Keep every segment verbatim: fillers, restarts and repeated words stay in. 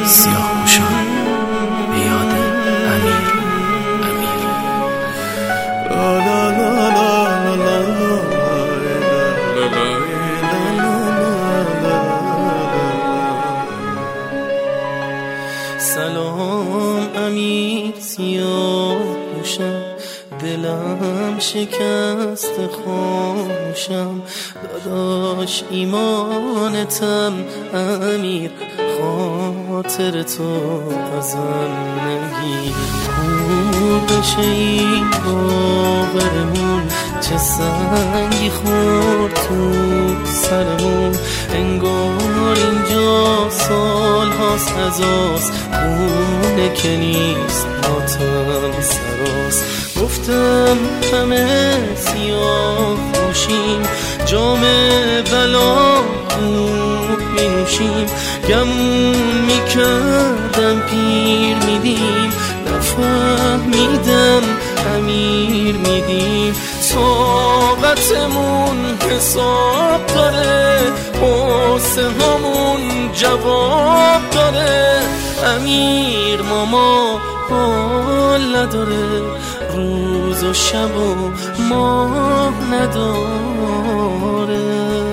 سیاه‌پوشان به یاد امیر امیر سلام امیر سیاه‌پوشم، دلم شکست خاموشم، داداش ایمانتم امیر، خاطر تو ازم نگیر. خوب بشه این باورمون، چه سنگی خورد تو سرمون، انگار اینجا سال هاست ازاست، خونه که نیست ماتم سراست. گفتم همه سیاه پوشیم، جام بلا خوب می نوشیم، گمون می کردم پیر میدیم، نفهمیدم امیر میدیم. طاقتمون حساب داره، حسه همون جواب داره، امیر ماما حال نداره، روز و شب و ماه نداره.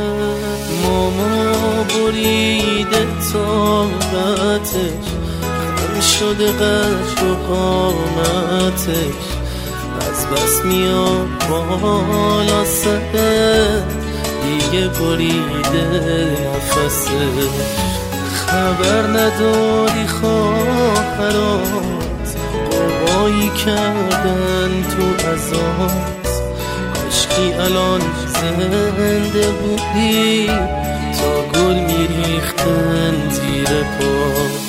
ماما بریده طاقتش، خم شده قدر و قامتش، از بس میاد بالا سرت، دیگه بریده نفسش. خبر نداری خواهرات قوایی کردن تو ازات، کاشکی الان زنده بودی تا گل میریختن زیر پات.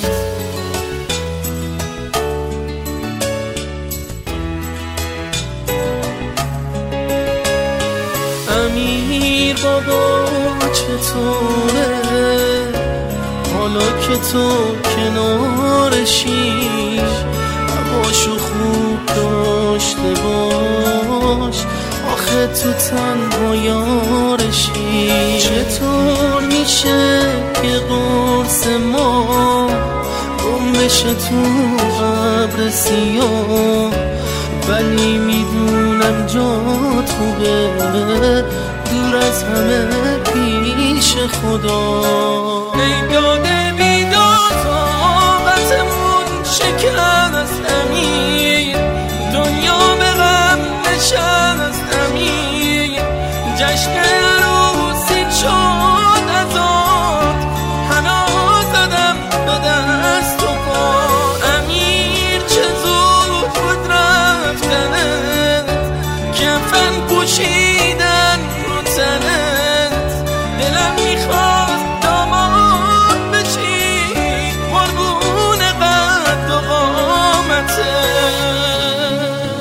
امیر بابا چطوره حالا که تو کنارشی، هواشو خوب داشته باش، آخه تو تنها یارشی. چطور میشه که قرص ما گم بشه تو ابر سیاه، ولی میدونم جات خوبه دور از همه پیش خدا. ای داده بیداد طاقتمون شکست امیر، دنیا به غم نشست امیر، جشن عروسی شد ازاد، حنا زدم به دست و پا. امیر چه زود رفتنت، کفن پوشیدن رو تنت، دلم میخواست داماد بشی، قربون قد و قامتت.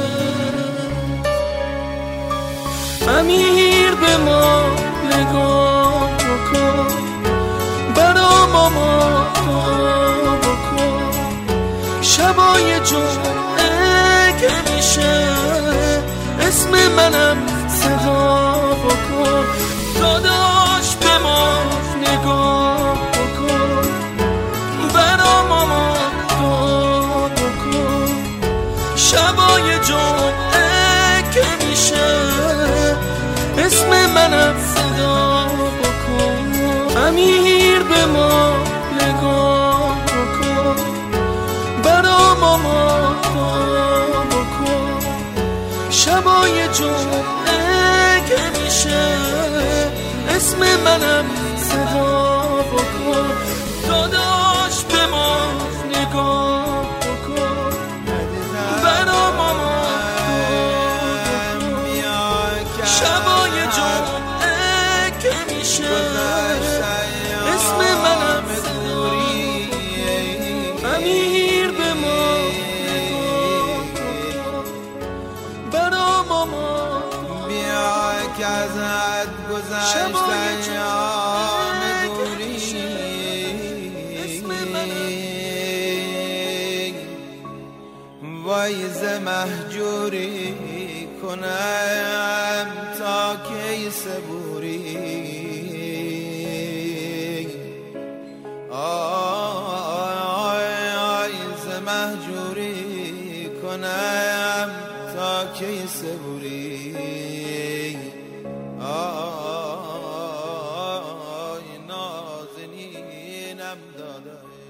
امیر به ما نگاه بکن، برا ماما دعا بکن، شبای جمعه که میشه اسم منم صدا بکن. داداش به ما نگاه بکن، برا ماما دعا بکن، شبای جمعه که میشه اسم منم صدا بکن. امیر به ما نگاه بکن، برا ماما دعا بکن، شبای جمعه که میشه اسم منم صدا بکن. داداش به ما نگاه بکن، برا ماما شبای جمعه که میشه اسم منم صدا. امیر به ما نگاه بکن، برا ماما بیا که ازت گذشت ایام دوری، وای ز مهجوری کنم تا کی صبوری. آه مهجوری کنم تا کی صبوری آی نازنینم دادای